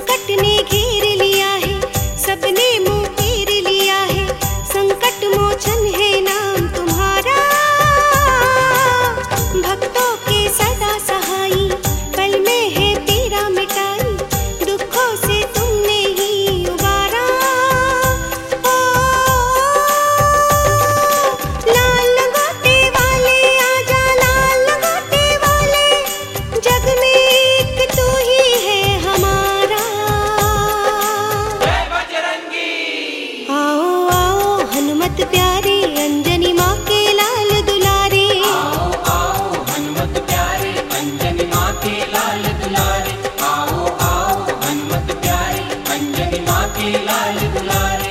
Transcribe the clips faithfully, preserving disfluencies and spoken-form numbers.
संकट ने घेर लिया है, सबने मुंह फेर लिया है, संकट मोचन है नाम तुम्हारा। भक्तों के सदा सहाई, पल में है तेरा मिटाई, दुखों से तुमने ही उबारा। ओ, लाल लगाते वाले आजा, लाल लगाते वाले, जग में एक तू ही है हमारा। जय बजरंगी। आओ आओ हनुमत प्यारे, अंजनी माँ के लाल दुलारे। आओ आओ हनुमत प्यारे, अंजनी माँ के लाल दुलारे। आओ आओ हनुमत प्यारे, अंजनी माँ के लाल दुलारे।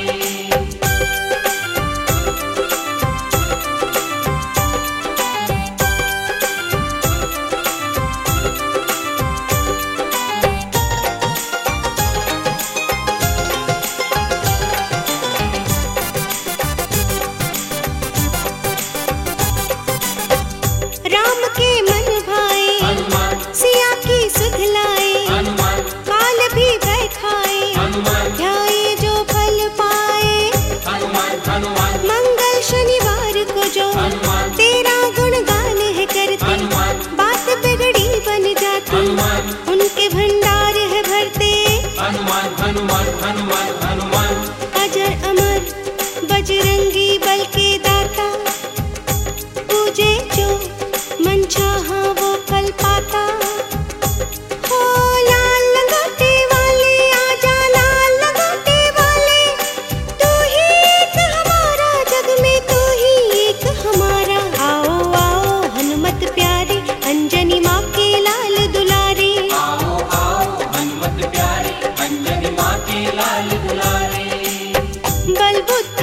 राम के मन भाए, हनुमान सिया की सुध लाए, हनुमान काल भी भय खाए, हनुमान ध्याए जो फल पाए। हनुमान हनुमान मंगल शनिवार को जो हनुमान तेरा गुणगान है करते, हनुमान बात बिगड़ी बन जाती, हनुमान उनके भंडार है भरते। हनुमान हनुमान हनुमान हनुमान अजर अमर बजरंगी बल के दाता, पूजे जो मन चाहा वो फल पाता। हो लाल लगाते वाले आजा, लाल लगाते वाले, तू ही एक हमारा, जग में तू ही एक हमारा। आओ आओ हनुमत प्यारे, अंजनी माँ के लाल दुलारे। आओ आओ हनुमत प्यारे, अंजनी माँ के लाल दुलारे। बल बुद्ध